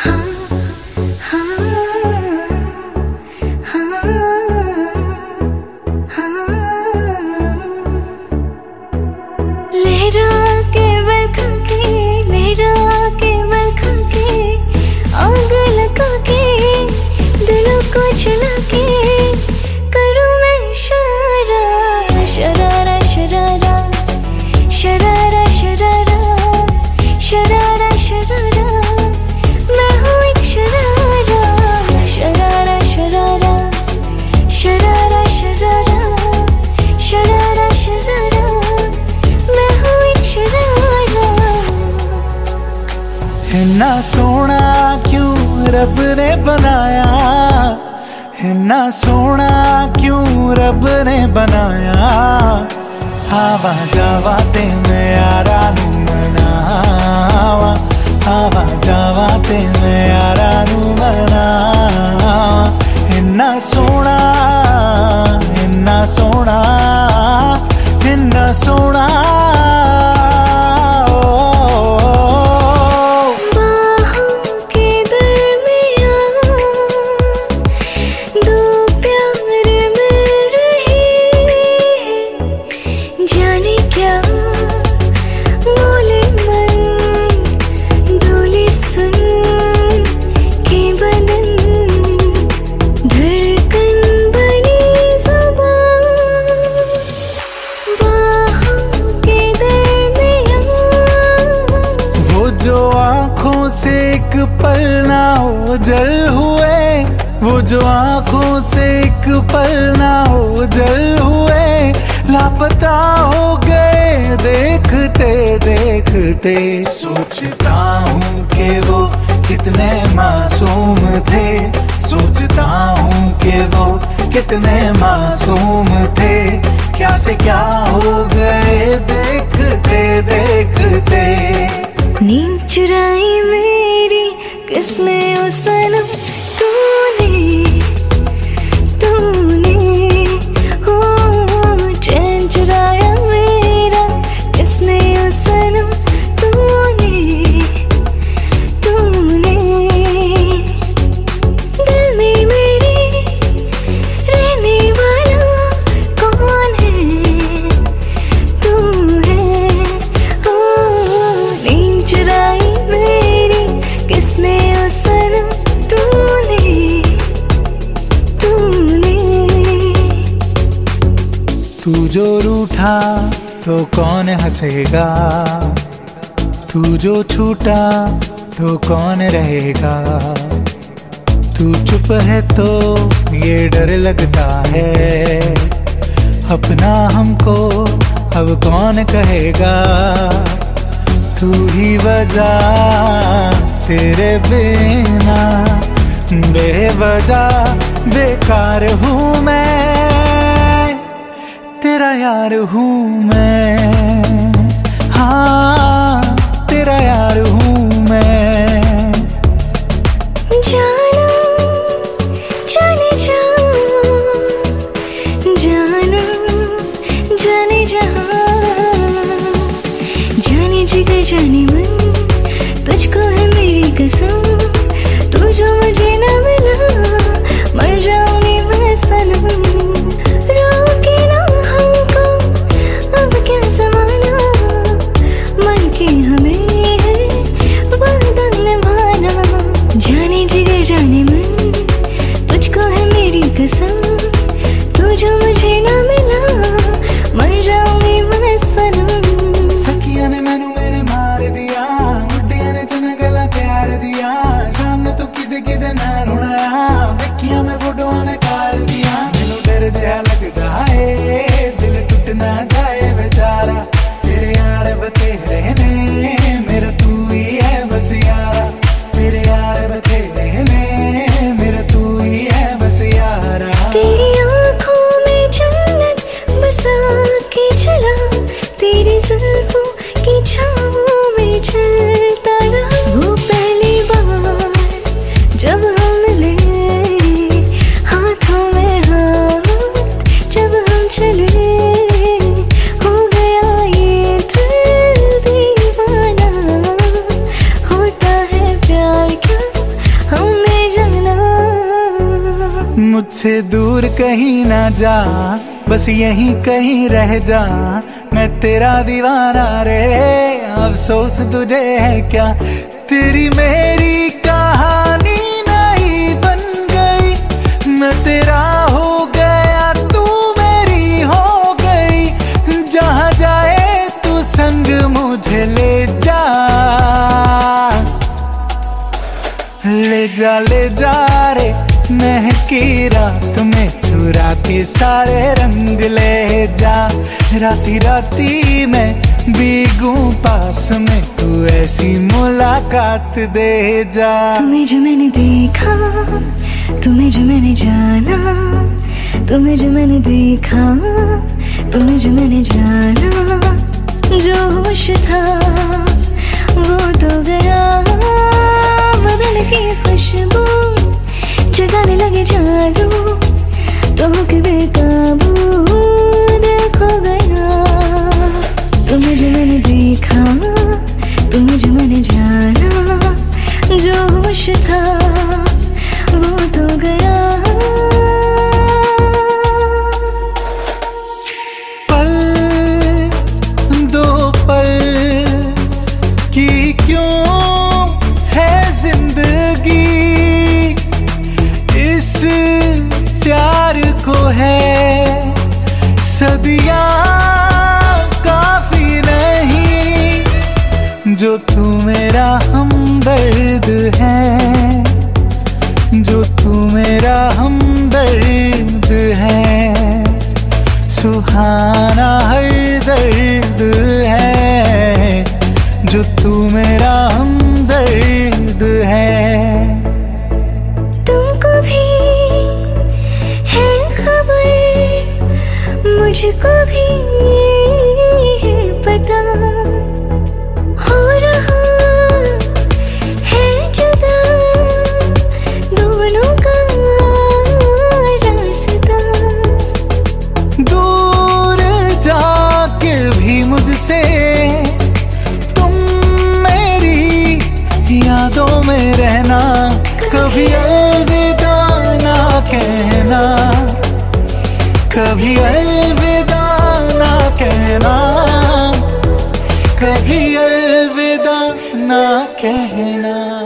इन्ना सोना क्यों रब ने बनाया, इन्ना सोना क्यों रब ने बनाया। आवा जावा ते मैं यारा नू मनावा, आवा जावा ते मैं यारा नू मनावा। इन्ना सोना, इन्ना सोना, इन्ना सोना। जो आँखों से एक पल ना ओझल हुए, वो जो आँखों से एक पल ना ओझल हुए, लापता हो गए देखते देखते। सोचता हूँ कि वो कितने मासूम थे, सोचता हूँ कि वो कितने मासूम थे। क्या से क्या हो गए देखते देखते। नींद चुराई मेरी किसने ओ सनम, तूने तूने हो। चैन चुराया मेरा किसने ओ सनम, तूने तूने। दिल में मेरे रहने वाला कौन है, तू है। चुराई मेरी किसने ओ सनम, तूने तूने। तू जो रूठा तो कौन हंसेगा, तू जो छूटा तो कौन रहेगा। तू चुप है तो ये डर लगता है, अपना हमको अब कौन कहेगा। तू ही वजह तेरे बिना बेवजह बेकार हूँ मैं, तेरा यार हूँ मैं। हाँ तेरा यार हूँ मैं। जाना जाने जा, जाना जाने जहाँ, जाने जिगर जाने मन, तुझको है मेरी कसम। तू जो मुझे न मिला मर जाऊंगी मैं सनम। रोके ना हमको अब क्या ज़माना, मन के हमें है वादा निभाना। जाने जिगर जाने मन, तुझको है मेरी कसम। तू जो मुझे न मिला मर जाऊंगी मैं सनम। सखिया ने मैनू मेरे मार दिया, मुड्डिया ने चना गला प्यार दिया। शाम ने तो किदे किदे नाल होना, वेखिया मैं फोटो ने काल दिया। मैनू डर जहा लगदा है दिल टुट ना जाए बेचारा। तेरे यार बतेरे ने मेरा तू ही है बस यारा। तेरे यार बतेरे ने मेरा तू ही है बस यारा। तेरी आँखों में जन्नत बसा के चला, तेरी जुल्फों की छाँवों में चलता रहा। वो पहली बार जब हम मिले, हाथ मुझसे दूर कहीं ना जा, बस यहीं कहीं रह जा, मैं तेरा दीवाना रे। अफसोस तुझे है क्या, तेरी मेरी कहानी नहीं बन गई, मैं तेरा हो गया तू मेरी हो गई। जहाँ जाए तू संग मुझे ले जा, ले जा ले जा रे महकी रात में, चुरा के सारे रंग ले जा। राती राती में भीगू पास में, तू ऐसी मुलाकात दे जा। तुम्हें जो मैंने देखा, तुम्हें जो मैंने जाना, तुम्हें जो मैंने देखा, तुम्हें जो मैंने जाना, जो होश था वो तो गया, बदल की खुशबू जगाने लगे जादू, तो के बेकाबू देखो गया। तुम्हें जो मैंने देखा, तुम्हें जो मैंने जाना, जो होश था वो तो गया। पल दो पल की क्यों है जिंदगी, इस प्यार को है सदियां काफी नहीं। जो तू मेरा हमदर्द है, जो तू मेरा हमदर्द है, सुहाना हर दर्द है, जो तू मेरा हमदर्द है। तुमको भी है खबर, मुझको भी है पता, हो रहा है जुदा दोनों का रास्ता। दूर जाके भी मुझसे तुम मेरी यादों में रहना, कभी अलविदा ना कहना, कभी अलविदा ना कहना, कभी अलविदा ना कहना।